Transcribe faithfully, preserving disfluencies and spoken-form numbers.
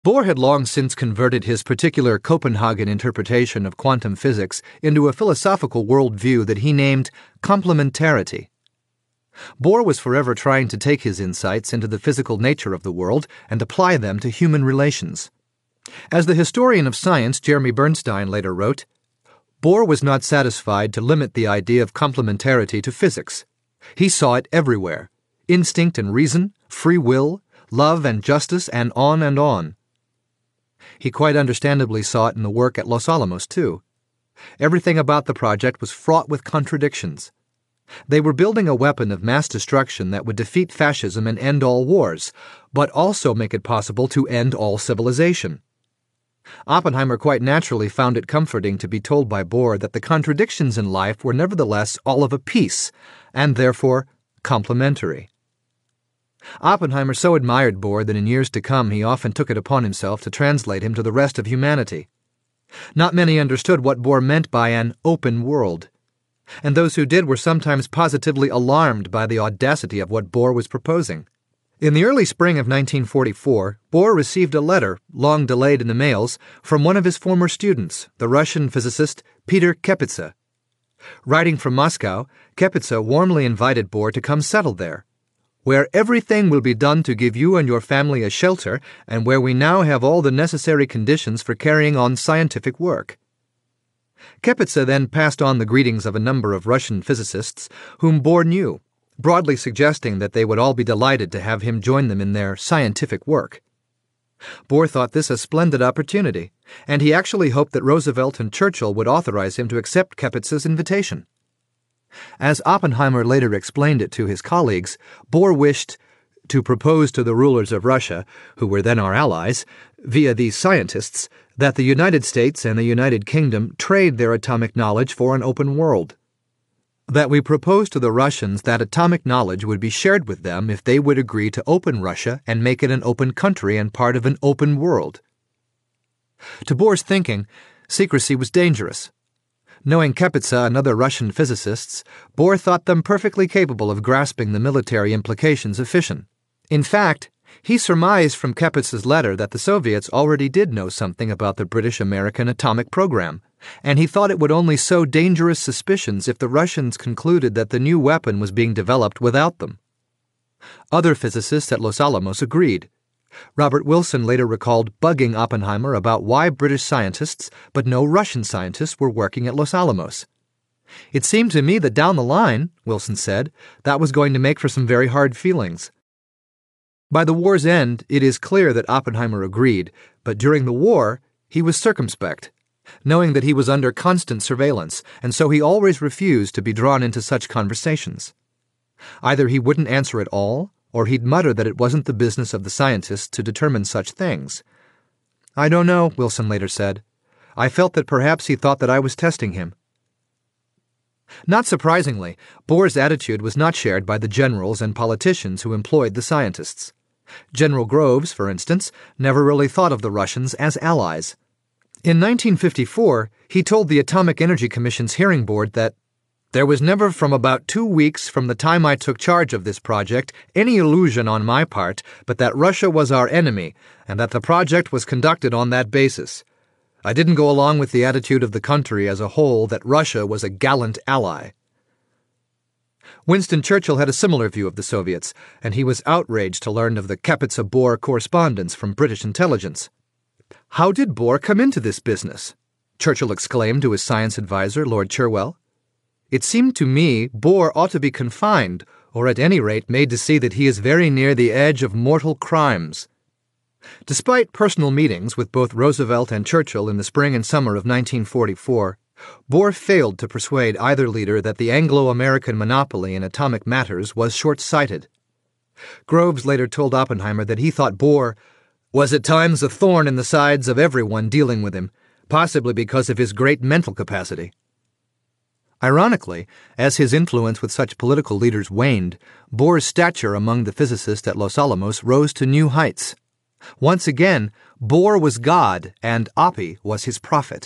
Bohr had long since converted his particular Copenhagen interpretation of quantum physics into a philosophical worldview that he named complementarity. Bohr was forever trying to take his insights into the physical nature of the world and apply them to human relations. As the historian of science Jeremy Bernstein later wrote, Bohr was not satisfied to limit the idea of complementarity to physics. He saw it everywhere: instinct and reason, free will, love and justice, and on and on. He quite understandably saw it in the work at Los Alamos, too. Everything about the project was fraught with contradictions. They were building a weapon of mass destruction that would defeat fascism and end all wars, but also make it possible to end all civilization. Oppenheimer quite naturally found it comforting to be told by Bohr that the contradictions in life were nevertheless all of a piece, and therefore complementary. Oppenheimer so admired Bohr that in years to come he often took it upon himself to translate him to the rest of humanity. Not many understood what Bohr meant by an open world, and those who did were sometimes positively alarmed by the audacity of what Bohr was proposing. In the early spring of nineteen forty-four, Bohr received a letter, long delayed in the mails, from one of his former students, the Russian physicist Peter Kapitsa. Writing from Moscow, Kapitsa warmly invited Bohr to come settle there, where everything will be done to give you and your family a shelter, and where we now have all the necessary conditions for carrying on scientific work. Kapitsa then passed on the greetings of a number of Russian physicists whom Bohr knew, broadly suggesting that they would all be delighted to have him join them in their scientific work. Bohr thought this a splendid opportunity, and he actually hoped that Roosevelt and Churchill would authorize him to accept Kapitsa's invitation. As Oppenheimer later explained it to his colleagues, Bohr wished to propose to the rulers of Russia, who were then our allies, via these scientists, that the United States and the United Kingdom trade their atomic knowledge for an open world. That we proposed to the Russians that atomic knowledge would be shared with them if they would agree to open Russia and make it an open country and part of an open world. To Bohr's thinking, secrecy was dangerous. Knowing Kapitsa and other Russian physicists, Bohr thought them perfectly capable of grasping the military implications of fission. In fact, he surmised from Kapitsa's letter that the Soviets already did know something about the British-American atomic program, and he thought it would only sow dangerous suspicions if the Russians concluded that the new weapon was being developed without them. Other physicists at Los Alamos agreed. Robert Wilson later recalled bugging Oppenheimer about why British scientists, but no Russian scientists, were working at Los Alamos. It seemed to me that down the line, Wilson said, that was going to make for some very hard feelings. By the war's end, it is clear that Oppenheimer agreed, but during the war, he was circumspect, knowing that he was under constant surveillance, and so he always refused to be drawn into such conversations. Either he wouldn't answer at all, or he'd mutter that it wasn't the business of the scientists to determine such things. I don't know, Wilson later said. I felt that perhaps he thought that I was testing him. Not surprisingly, Bohr's attitude was not shared by the generals and politicians who employed the scientists. General Groves, for instance, never really thought of the Russians as allies. In nineteen fifty-four, he told the Atomic Energy Commission's hearing board that there was never from about two weeks from the time I took charge of this project any illusion on my part but that Russia was our enemy and that the project was conducted on that basis. I didn't go along with the attitude of the country as a whole that Russia was a gallant ally. Winston Churchill had a similar view of the Soviets, and he was outraged to learn of the Kapitsa-Bohr correspondence from British intelligence. How did Bohr come into this business? Churchill exclaimed to his science advisor, Lord Cherwell. It seemed to me Bohr ought to be confined, or at any rate made to see that he is very near the edge of mortal crimes. Despite personal meetings with both Roosevelt and Churchill in the spring and summer of nineteen forty-four, Bohr failed to persuade either leader that the Anglo-American monopoly in atomic matters was short-sighted. Groves later told Oppenheimer that he thought Bohr was at times a thorn in the sides of everyone dealing with him, possibly because of his great mental capacity. Ironically, as his influence with such political leaders waned, Bohr's stature among the physicists at Los Alamos rose to new heights. Once again, Bohr was God and Oppie was his prophet.